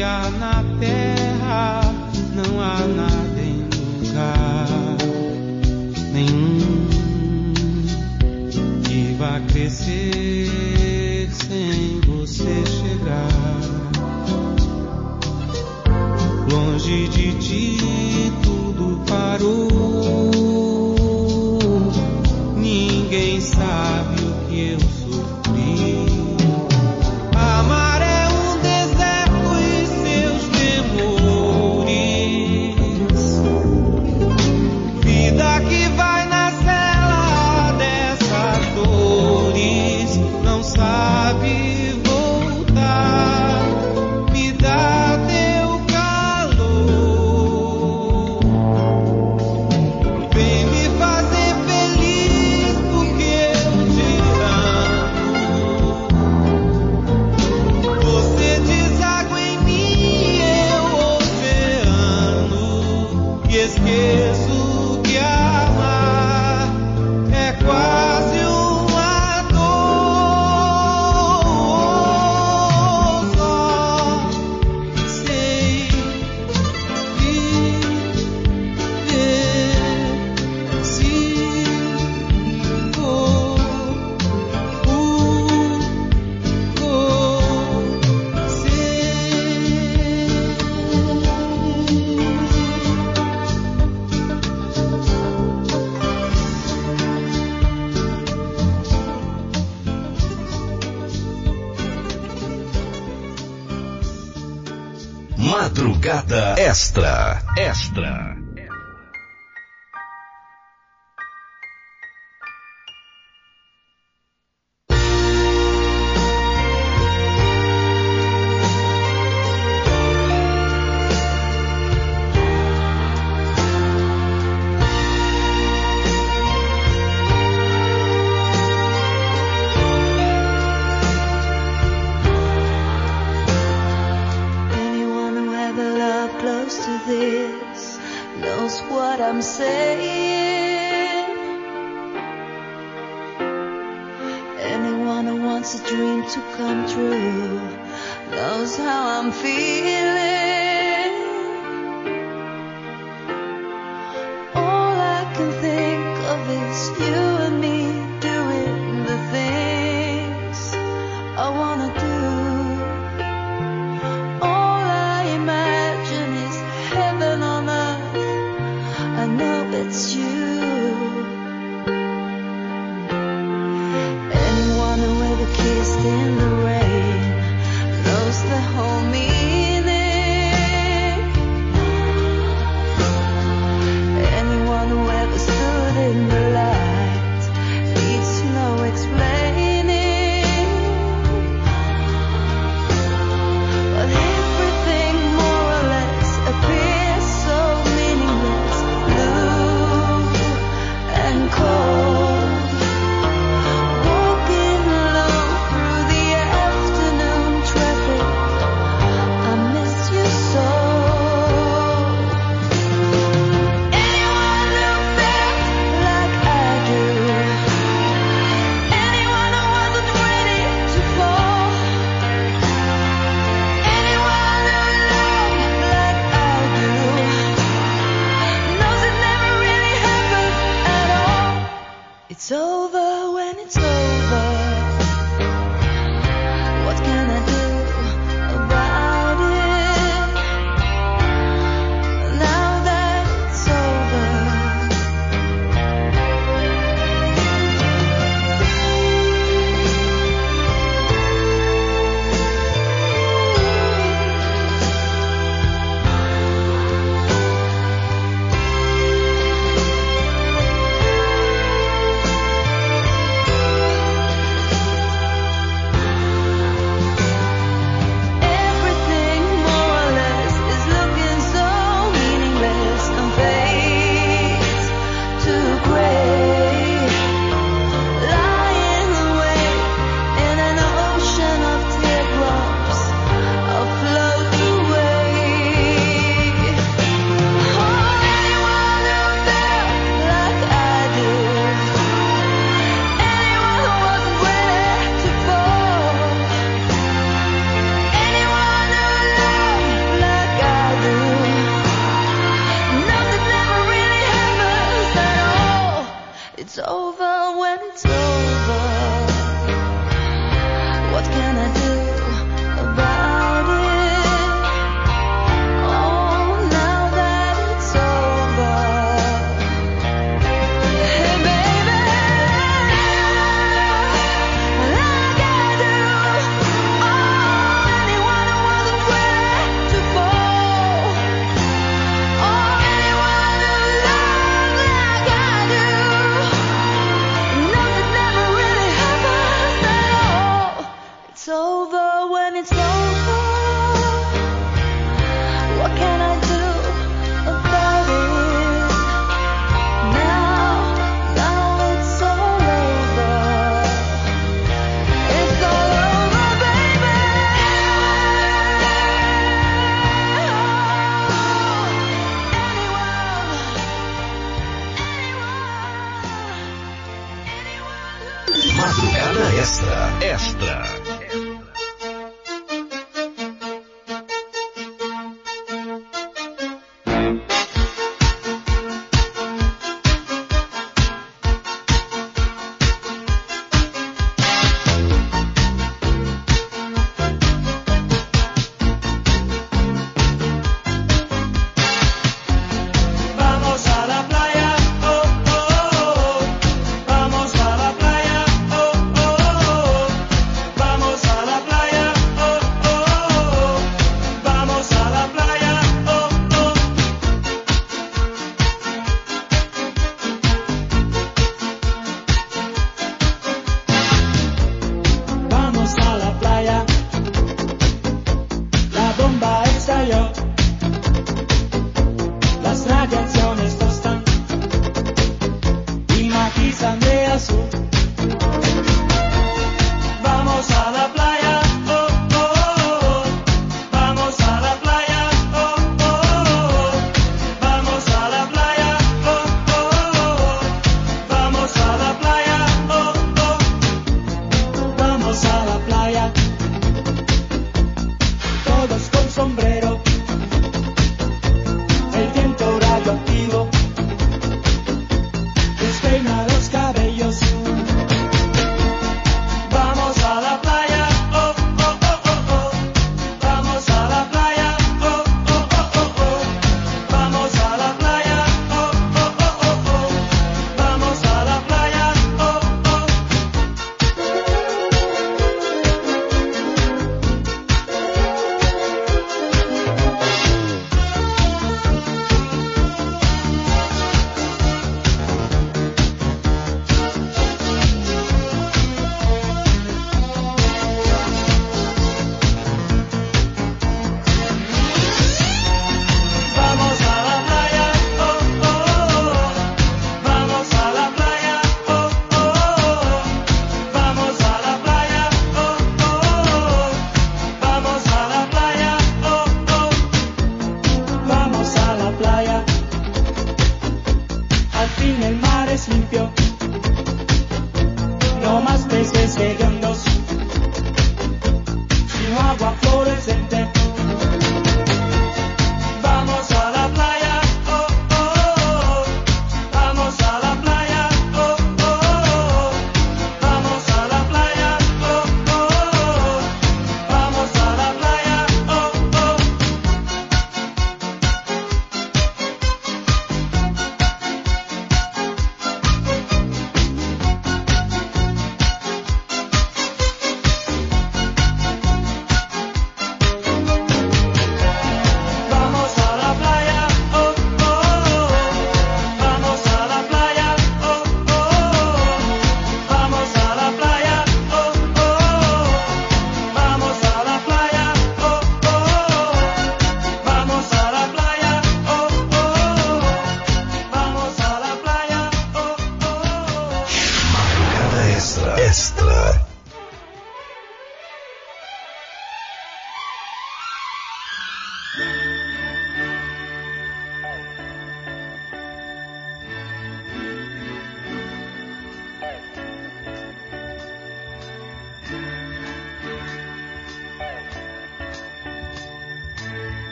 que há na terra, não há nada em lugar nenhum que vá crescer sem você chegar. Longe de ti tudo parou, ninguém sabe o que eu sofri. Amar é um deserto e seus temores, vida que vai na cela dessas dores, não sabe voltar, me dá teu calor, vem me fazer feliz porque eu te amo. Você deságua em mim, eu oceano, e esqueço que amar é quase uma dor. Só sei viver se for Madrugada Extra. Anyone who ever loved close to this knows what I'm saying. Anyone who wants a dream to come true knows how I'm feeling. All I can think of is you and me doing the things I wanna do. All I imagine is heaven on earth. I know it's you. Anyone who ever kissed in the rain knows the whole meaning. Anyone who ever stood in the light needs no explaining. But everything more or less appears so meaningless, blue and cold. Walking alone through the Madrugada Extra. Vamos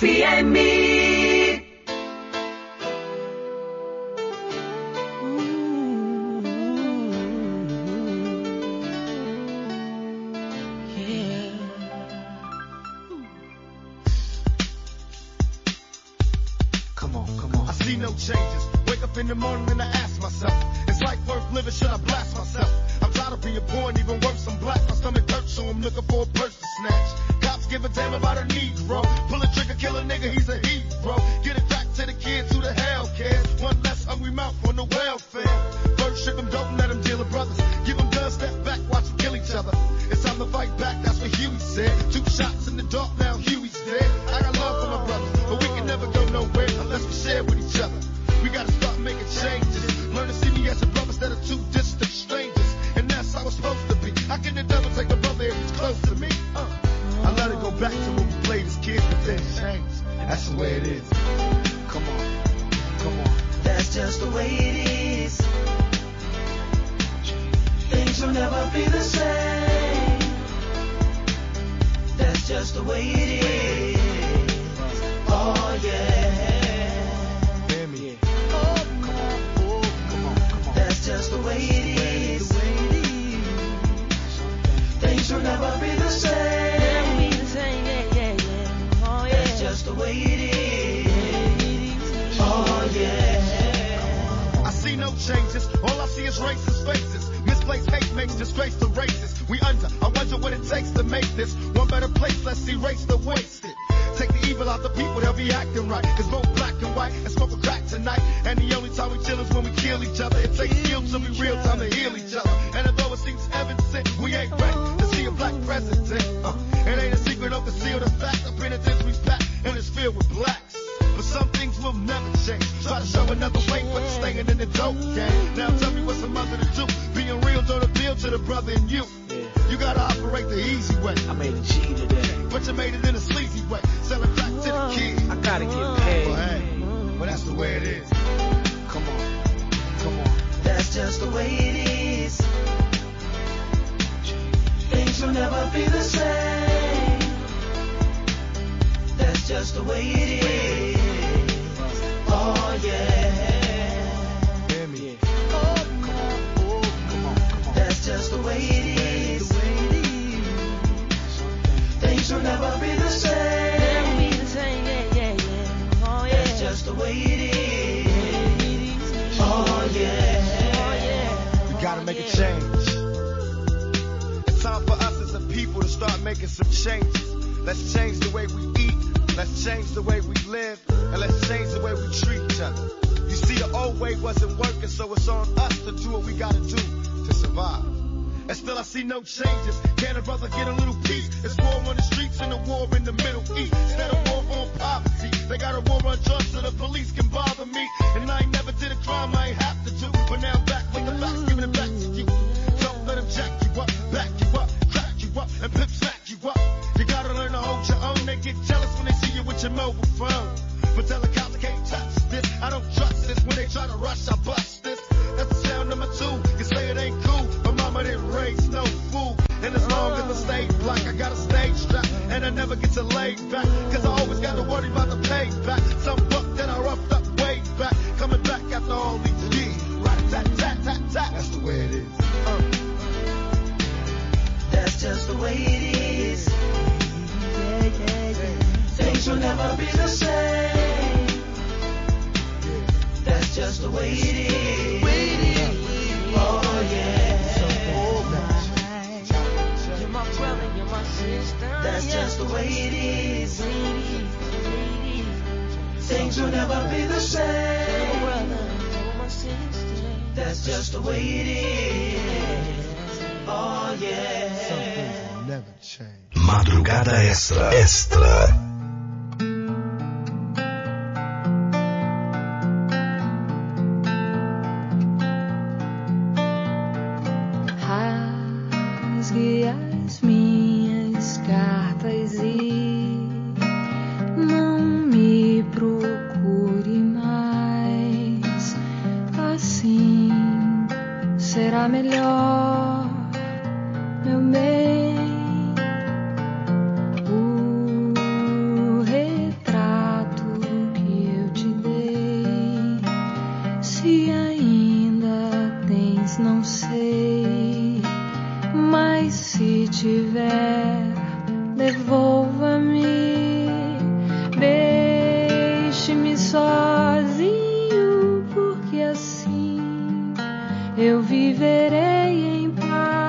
FM. No changes. Wake up in the morning and I ask myself, is life worth living? Should I blast myself? I'm tired of being poor and even worse, I'm black. My stomach hurts, so I'm looking for a purse to snatch. Cops give a damn about a Negro. Pull a trigger, kill a nigga, he's a hero. Get it back to the kids who the hell cares. One less hungry mouth on the welfare. First ship them, don't let them deal with brothers. Give them guns, step back, watch them kill each other. It's time to fight back, that's what Huey said. 2 shots in the dark, now Huey's dead. I got love for my brothers, but we can never go nowhere unless we share with each other. We gotta start making changes. Learn to see me as a brother instead of 2 distant strangers. And that's how it's supposed to be. How can the devil take a brother if he's close to me? I let it go back to when we played as kids, but then changed. That's the way it is. Come on, come on. That's just the way it is. Things will never be the same. That's just the way it is. Oh yeah. That's just the way it is. Things will never be the same. Oh, yeah. That's just the way it is. Oh yeah. I see no changes. All I see is racist faces. Misplaced hate makes disgrace to races. We under. I wonder what it takes to make this one better place. Let's erase the wasted. Take the evil out the people, they'll be acting right. It's both black and white and smoke a crack tonight. And the only time we chill is when we kill each other. It takes skill to be real time to heal each other. And although it seems evident, we ain't ready to see a black president. It ain't a secret, don't conceal the fact. The penitentiary's packed and it's filled with blacks. But some things will never change. Try to show another way, but you're staying in the dope game. Now tell me what's a mother to do. Being real don't appeal to the brother in you. You gotta operate the easy way. I made a G today, but you made it in a sleazy way. Selling crack to the kids. I gotta get paid. Well, hey, well, that's the way it is. Come on, come on. That's just the way it is. Things will never be the same. That's just the way it is. Oh yeah. Hear me. Oh, come on. Come on, come on. That's just the way it is. Things will never be the same. Oh, yeah. That's just the way it is. Oh yeah. We gotta make a change. It's time for us as a people to start making some changes. Let's change the way we eat. Let's change the way we live. And let's change the way we treat each other. You see, the old way wasn't working, so it's on us to do what we gotta do to survive. And still I see no changes. Can a brother get a little peace? It's war on the streets and a war in the Middle East. Instead of war on poverty, they got a war on drugs so the police can bother me. And I ain't never did a crime I ain't have to do. But now I'm back with the facts, giving it back to you. Don't let them jack you up, back you up, crack you up, and pimp smack you up. You gotta learn to hold your own. They get jealous when they see you with your mobile phone. But tell the cops I can't touch this. I don't trust this. When they try to rush, I bust this. That's the sound number 2. You say it ain't cool, but mama didn't raise no fool. And as long as I stay black, I got a stage strap. And I never get to lay back, cause I always gotta worry about the payback. Some buck that I roughed up way back, coming back after all these years. Rat-tat-tat-tat-tat. That's the way it is. That's just the way it is. Things will never be the same. That's just the way it is. Oh yeah. You're my brother, you're my sister. That's just the way it is. Things will never be the same. That's just the way it is. Oh yeah. Some things will never change. Madrugada Extra. Rasgue as minhas cartas e não me procure mais. Assim será melhor, meu bem. O retrato não sei, mas se tiver, devolva-me, deixe-me sozinho, porque assim eu viverei em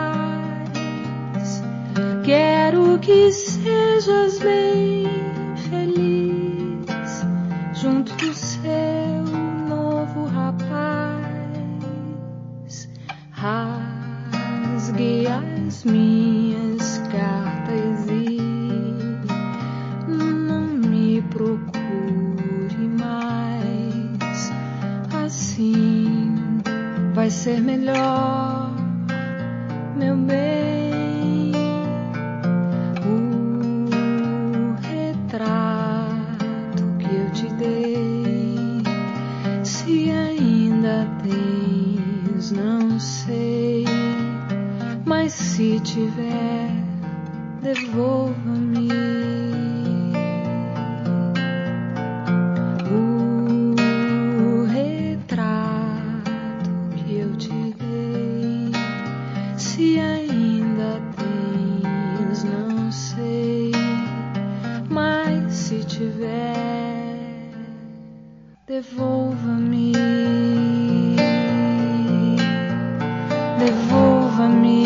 paz. Quero que sejas bem feliz junto do seu novo rapaz. Rasgue as minhas cartas e não me procure mais. Assim vai ser melhor, meu bem. O retrato que eu te dei, se ainda tens, não sei, mas se tiver, devolva-me. O retrato que eu te dei, se ainda tens, não sei, mas se tiver, devolva-me. Devolva-me,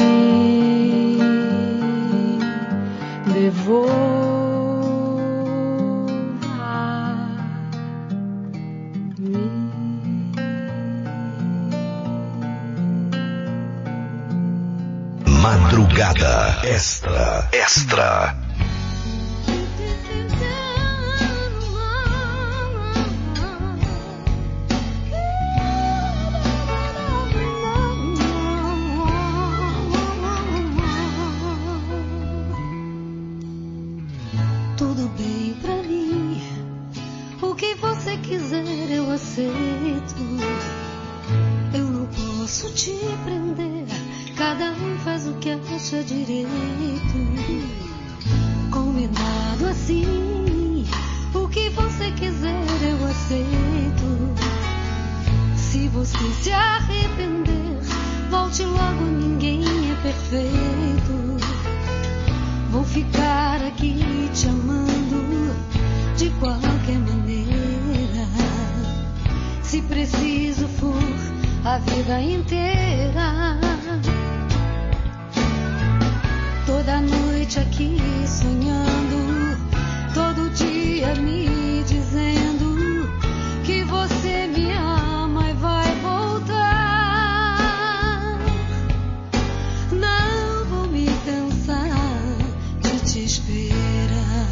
devolva-me. Madrugada Extra. Extra. Tudo bem pra mim, o que você quiser eu aceito. Eu não posso te prender, cada um faz o que acha direito. Combinado assim, o que você quiser eu aceito. Se você se arrepender, volte logo, ninguém é perfeito. Vou ficar aqui te amando de qualquer maneira. Se preciso for a vida inteira. Toda noite aqui sonhando, todo dia me dizendo que você me ama e vai voltar. Não vou me cansar de te esperar.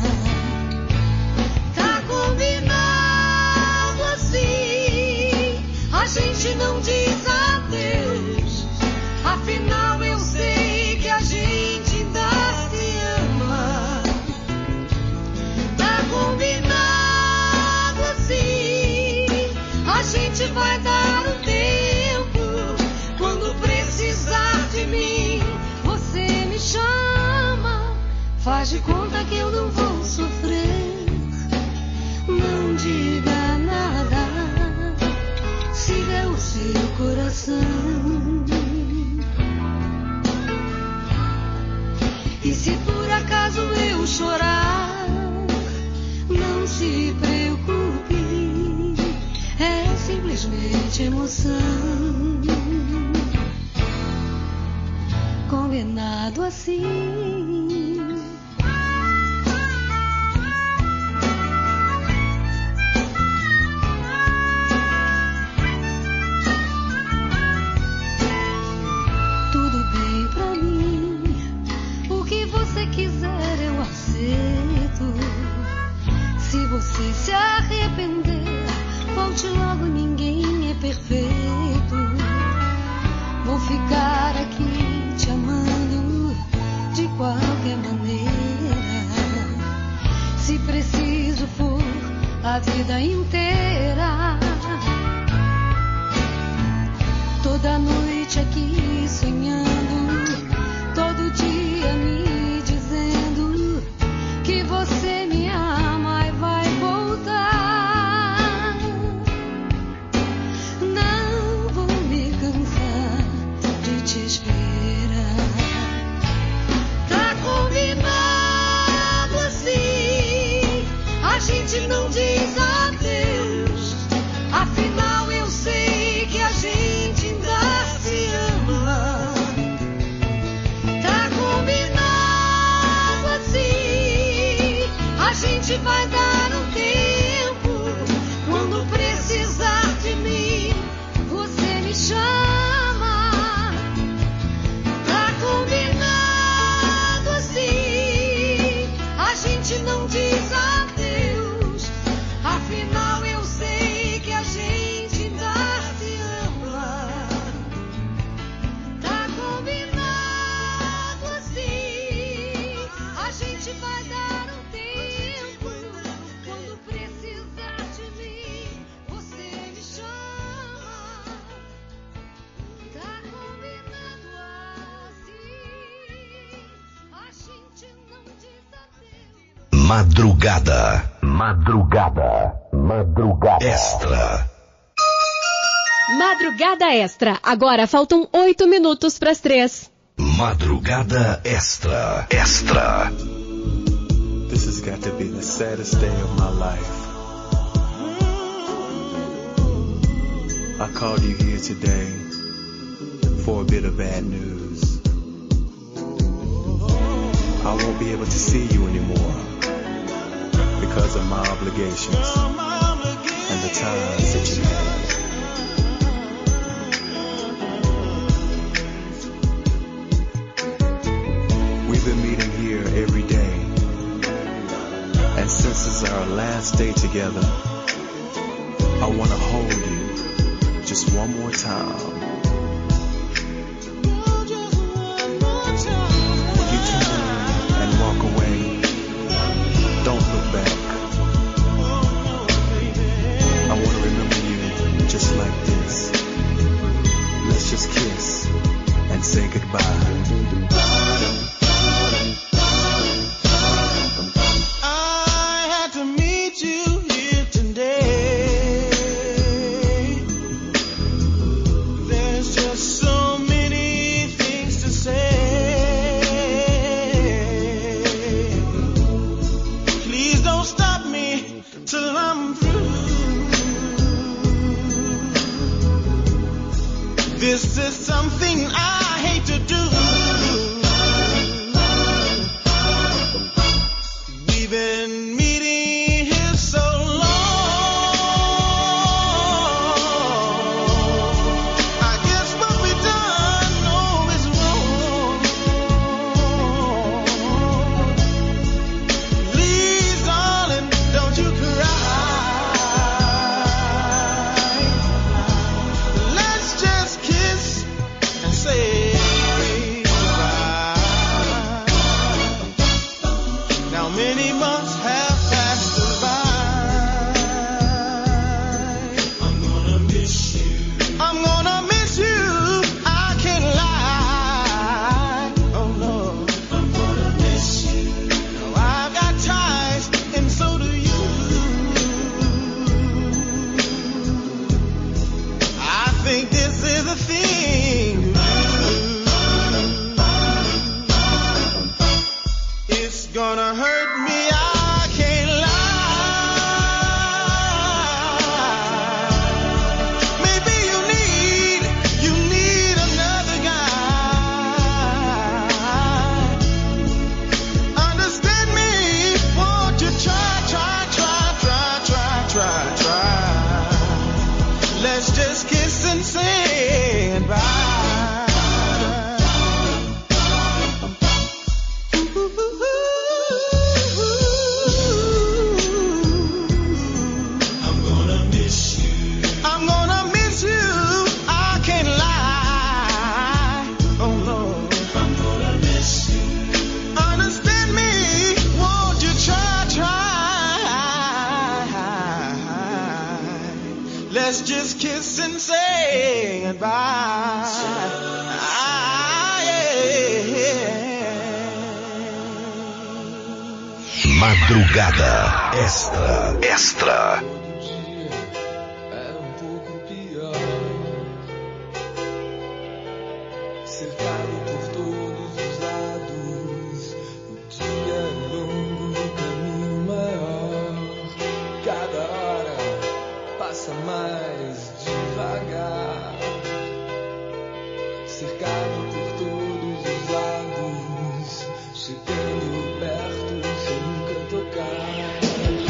Tá combinado assim, a gente não diz adeus. Afinal eu sei que a gente ainda se ama. Tá combinado assim, a gente vai dar um tempo. Quando precisar de mim, você me chama. Faz de conta que eu não vou sofrer. Não diga nada, siga o seu coração. E se por acaso eu chorar, não se preocupe, é simplesmente emoção. Combinado assim. Tudo bem pra mim, o que você quiser eu aceito. Se você se arrepender, volte logo, ninguém é perfeito. Vou ficar aqui te amando de qualquer maneira. Se preciso for a vida inteira. Toda noite aqui sonhando, todo dia me dizendo que você me ama e vai voltar. Não vou me cansar de vai dar um tempo. Quando precisar de mim, você me chama. Tá combinado assim. A gente não diz adeus. Afinal eu sei que a gente ainda se ama. Tá combinado assim. A gente vai dar um tempo. Quando precisar de mim, você me chama. Tá combinado assim. A gente não diz adeus. Madrugada. Extra. Madrugada Extra. Agora faltam 8 minutos para as 3. Madrugada Extra. This has got to be the saddest day of my life. I called you here today for a bit of bad news. I won't be able to see you anymore because of my obligations and the ties that you have. We've been meeting here every day, and since it's our last day together, I want to hold you just one more time. When you turn and walk away, don't look back. I want to remember you just like this. Let's just kiss and say goodbye. I had to meet you here today. There's just so many things to say. Please don't stop me till I'm through. This is something I hate to do. We've been meeting here so long. I guess what we done, no, is wrong. Please, darling, don't you cry. Let's just kiss and say goodbye. Now many months have passed us by. I'm gonna miss you. I'm gonna miss you. I can't lie. Oh no. I'm gonna miss you. Now I've got ties and so do you. I think this is a thing to do. It's gonna hurt me, I can't lie. Maybe you need another guy. Understand me, won't you try. Let's just kiss and say goodbye. I'm gonna miss you. I'm gonna miss you. I can't lie. Oh no. I'm gonna miss you. Understand me, won't you try. Let's just kiss and say goodbye. Madrugada Extra. É pouco pior. Cercado por todos os lados, o dia é longo, o caminho maior. Cada hora passa mais devagar. Cercado por todos os lados, chegando perto sem nunca tocar.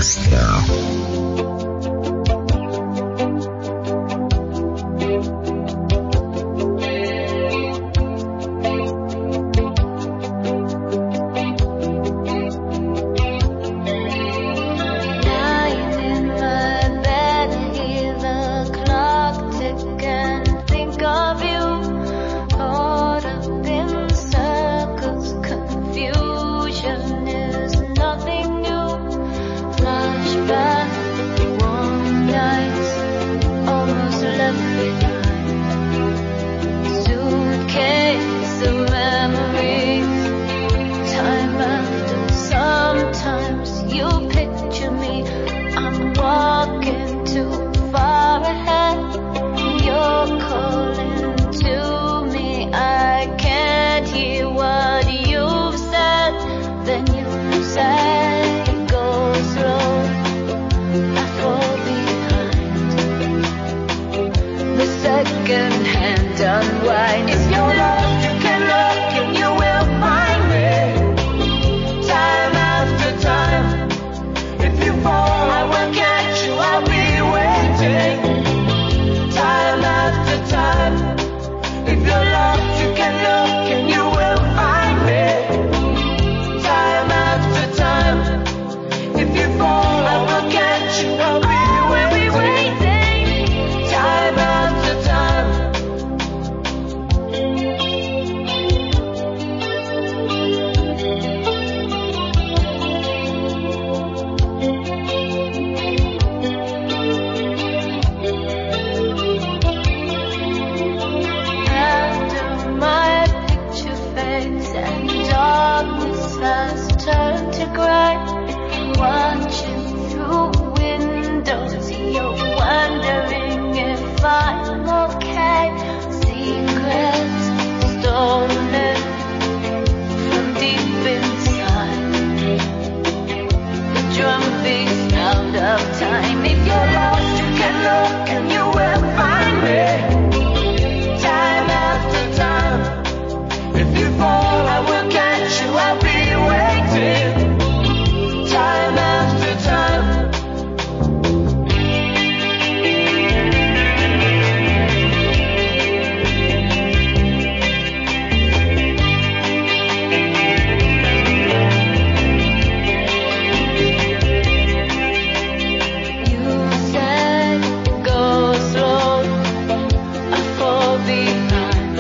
Extra. Lying in my bed, hear the clock tick and think of you. Caught up in circles, confusion is nothing new. Flashback, warm nights, almost left behind. Suitcase of memories, time after. Sometimes you picture me, I'm walking too far ahead. You're calling to me, I can't hear what you've said. Then you say, go slow, I fall behind. The second hand unwind. If you're lost, you can look and you will find me. Time after time. If you fall, I will catch you, I'll be waiting. Time after time. If you're lost, you can look and you will find me. Time after time. If you fall, I will catch you, I'll be waiting. Time after time. After my picture fades and darkness has turned to gray, watching through windows, you're wondering if I'm okay. Secrets stolen from deep inside. The drumbeat sound of time. If you're lost, you can look and you will find me. Time after time. If you fall, I will catch you, I'll be waiting. Time after time. You said, go slow, I fall behind.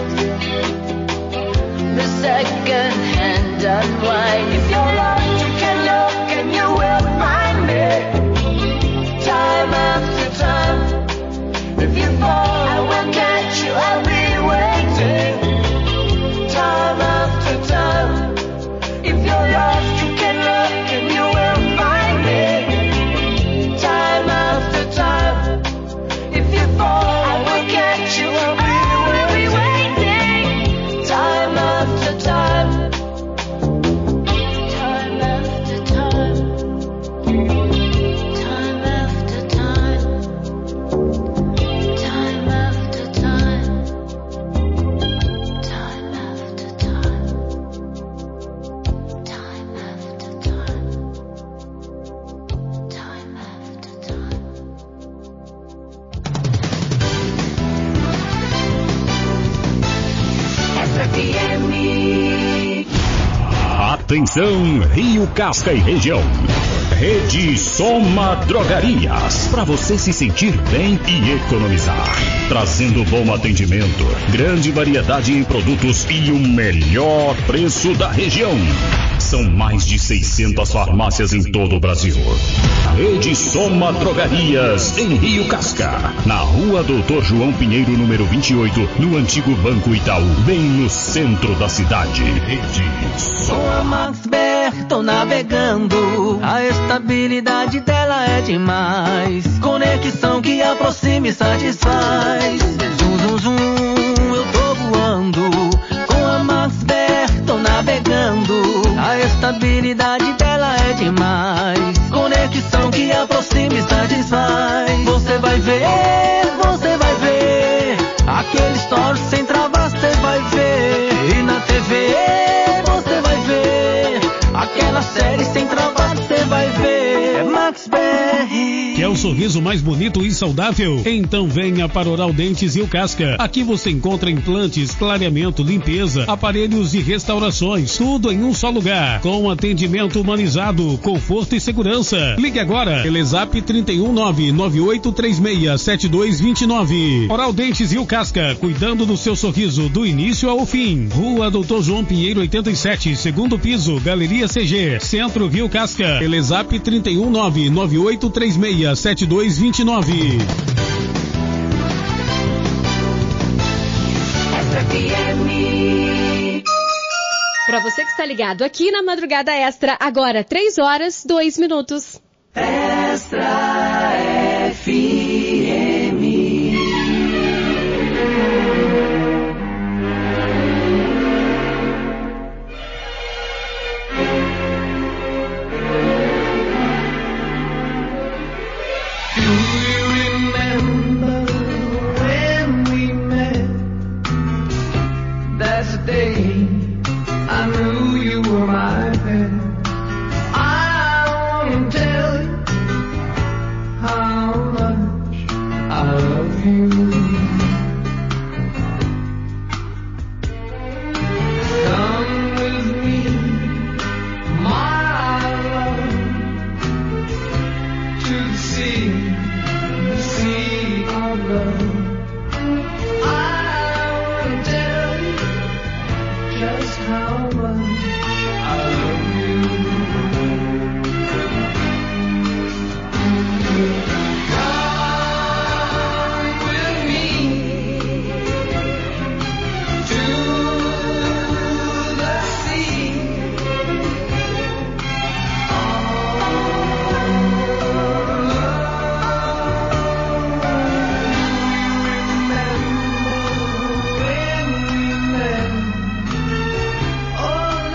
The second hand unwind. If you're lost, you can look and you will find me. Time after time. If you fall, I will catch you, I'll be waiting. Time after time. If you're lost, you can look and you will find me. Time after time. If you fall, I will catch you, I'll be waiting. Time after time. Time after time. Time after time. Time after time. Time after time. Time after time. Time after time. SFM. Atenção, Rio Casca e região. Rede Soma Drogarias, para você se sentir bem e economizar. Trazendo bom atendimento, grande variedade em produtos e o melhor preço da região. São mais de 600 farmácias em todo o Brasil. Rede Soma Drogarias, em Rio Casca, na rua Doutor João Pinheiro, número 28, no antigo Banco Itaú, bem no centro da cidade. Rede Com a Maxber tô navegando, a estabilidade dela é demais. Conexão que aproxima e satisfaz. Zum, zum, zum, eu tô voando. Com a Maxber tô navegando, a estabilidade dela é demais. Conexão que aproxima e satisfaz. Você vai ver, aquele story sem travas você vai ver. E na TV você vai ver, aquela série sem travas você vai ver. É Maxber. sorriso mais bonito e saudável? Então venha para Oral Dentes Rio Casca. Aqui você encontra implantes, clareamento, limpeza, aparelhos e restaurações, tudo em um só lugar, com atendimento humanizado, conforto e segurança. Ligue agora, Telezap 319-9836-7229. Oral Dentes Rio Casca, cuidando do seu sorriso do início ao fim. Rua Doutor João Pinheiro 87, segundo piso, Galeria CG, Centro Rio Casca. Telezap 319-9836-7229. Para você que está ligado aqui na Madrugada Extra, agora 3h02. Extra FM. I knew you were my man. I wanna tell you how much I love you. Come with me, my love, to the sea of love. I wanna tell you just how much I love you. Come with me to the sea. Remember when we met? Oh,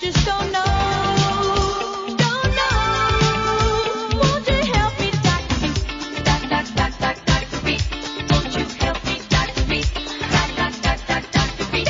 just don't know. Don't know. Won't you help me, Dr. Beat? Dr. Beat. Won't you help me, Dr. Beat? Dr. Beat.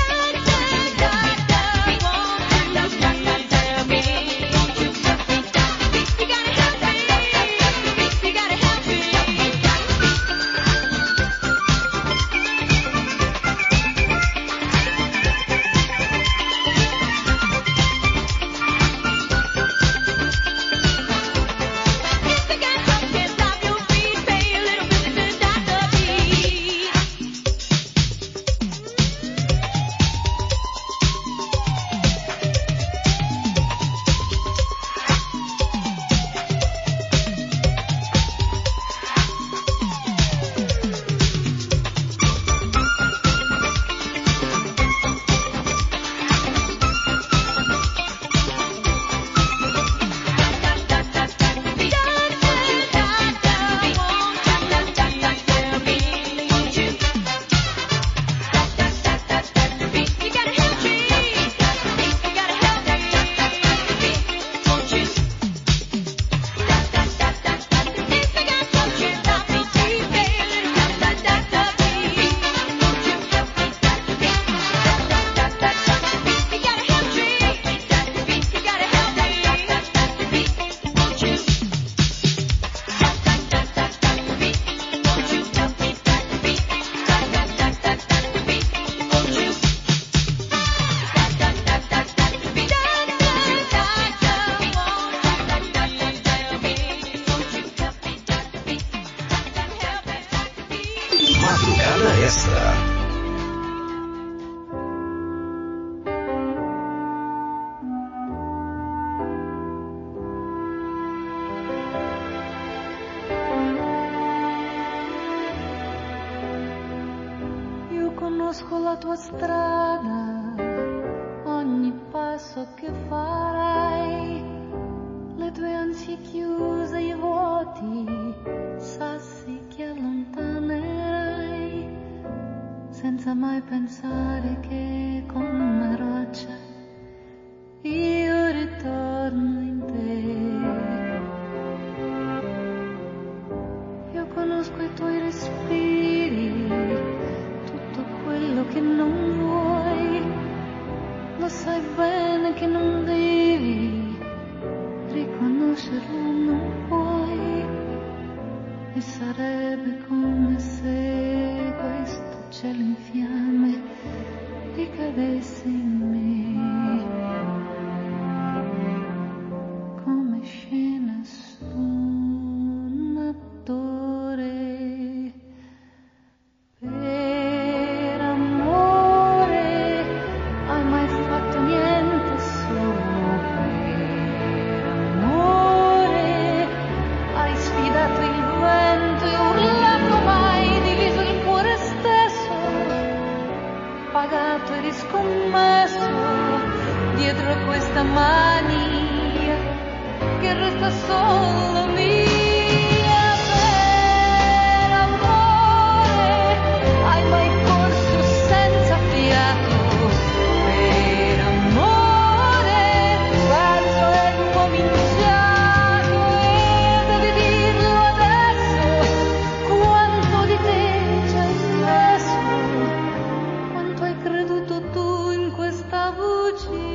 Madrugada Extra. Io conosco la tua strada, ogni passo che farai, le tue ansie chiuse, i vuoti, sassi che allontanerai, senza mai pensare che con una roccia io ritorno in te. Io conosco i tuoi respiri, tutto quello che non vuoi, lo sai bene che non devi riconoscerlo, non puoi, e sarebbe come se questo cielo in fiamme ricadesse in me, come scena su un attore. Per amore hai mai fatto niente solo per amore, hai sfidato il vento e urlato, mai diviso il cuore stesso, pagato e riscommesso dietro a questa mania che resta solo mia. Per amore hai mai corso senza fiato, per amore il viaggio è cominciato e devi dirlo adesso, quanto di te ci hai messo, quanto hai creduto tu in questa bugia.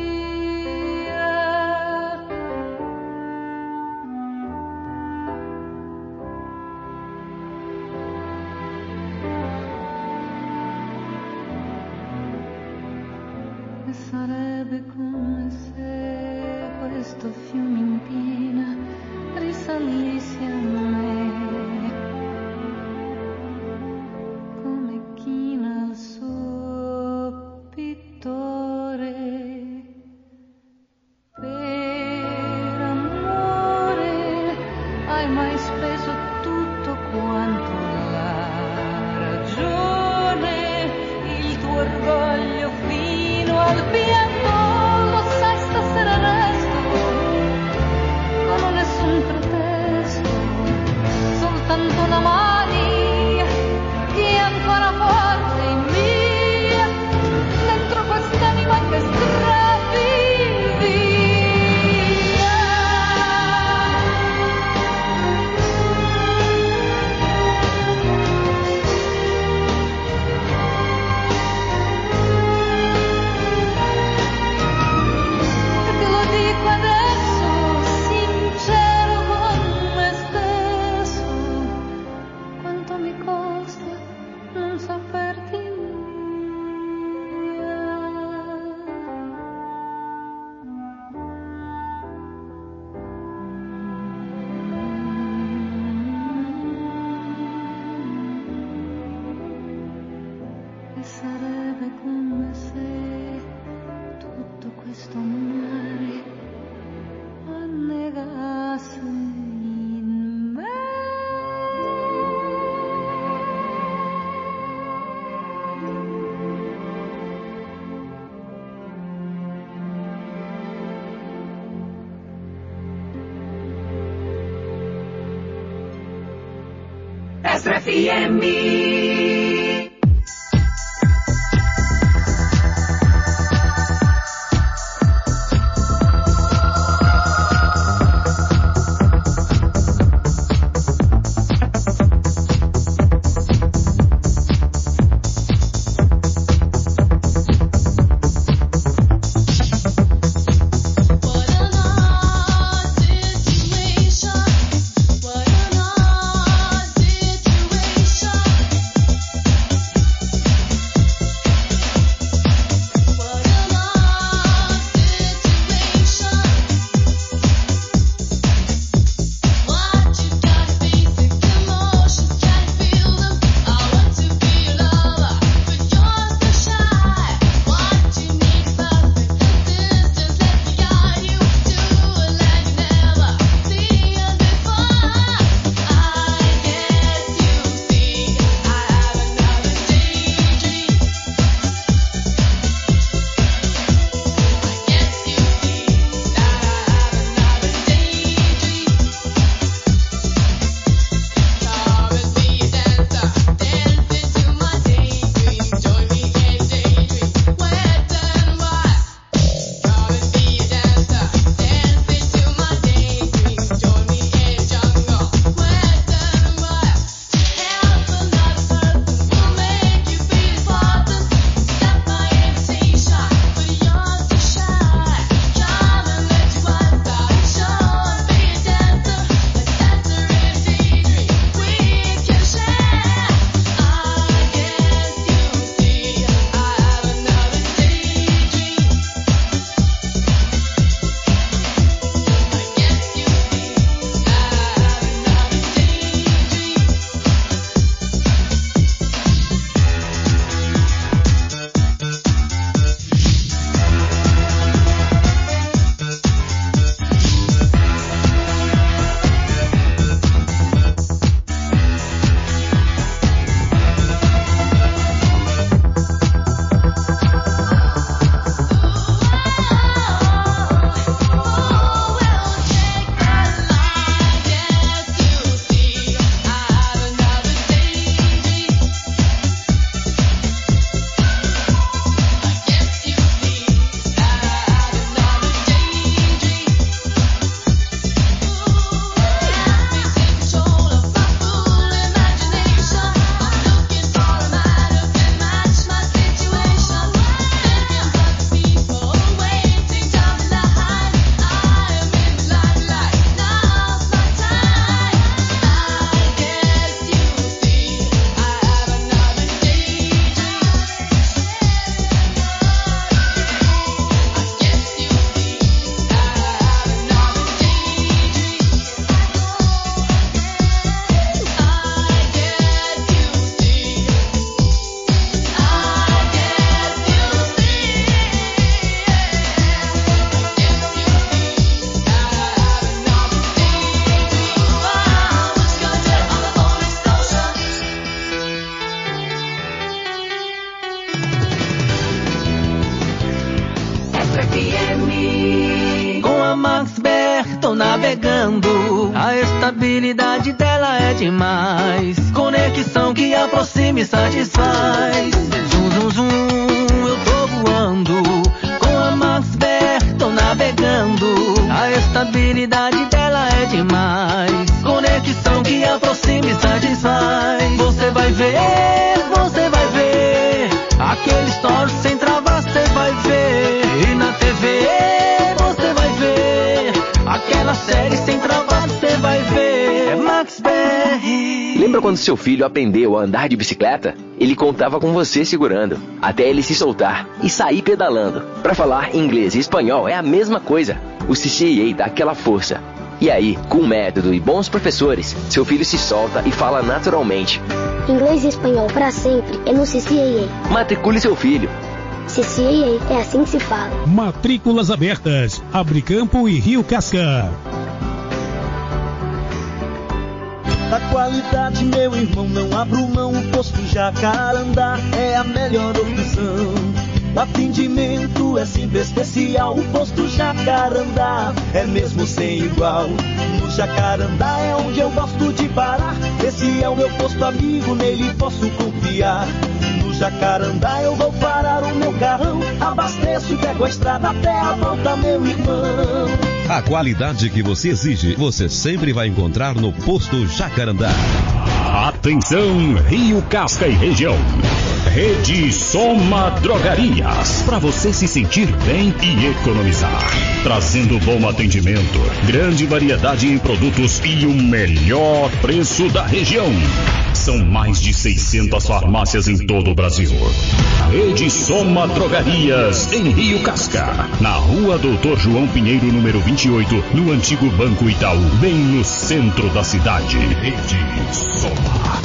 E sarebbe come se questo fiume in piena risalisse a me, come china il suo pittore. Per amore hai mai speso tutto quanto la ragione, il tuo orgoglio fino al pianto, lo sai stasera resto, non ho nessun pretesto, Extra FM. Com a Max BR tô navegando, a estabilidade dela é demais. Conexão que aproxima e satisfaz. Zum, zum, zum, eu tô voando. Com a Max BR tô navegando, a estabilidade dela é demais. Conexão que aproxima e satisfaz. Você vai ver, aquele story sem travas você vai ver. E na TV você vai ver, aquela série sem travas você vai ver. É Max BR. Lembra quando seu filho aprendeu a andar de bicicleta? Ele contava com você segurando, até ele se soltar e sair pedalando. Para falar inglês e espanhol é a mesma coisa. O CCAA dá aquela força. E aí, com método e bons professores, seu filho se solta e fala naturalmente. Inglês e espanhol para sempre é no CCAA. Matricule seu filho. CCAA, é assim que se fala. Matrículas abertas. Abre Campo e Rio Casca. Da qualidade, meu irmão, não abro mão. O posto Jacarandá é a melhor opção. O atendimento é simples, especial. O posto Jacarandá é mesmo sem igual. No Jacarandá é onde eu gosto de parar. Esse é o meu posto amigo, nele posso confiar. No Jacarandá eu vou parar o meu carrão. Abasteço e pego a estrada até a volta, meu irmão. A qualidade que você exige, você sempre vai encontrar no posto Jacarandá. Atenção, Rio, Casca e região. Rede Soma Drogarias, para você se sentir bem e economizar. Trazendo bom atendimento, grande variedade em produtos e o melhor preço da região. São mais de 600 farmácias em todo o Brasil. Rede Soma Drogarias, em Rio Casca, na Rua Doutor João Pinheiro, número 28, no antigo Banco Itaú, bem no centro da cidade. Rede Soma.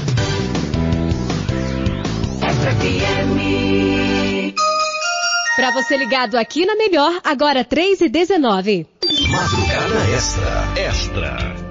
Pra você ligado aqui na Melhor, agora 3h19. Madrugada Extra.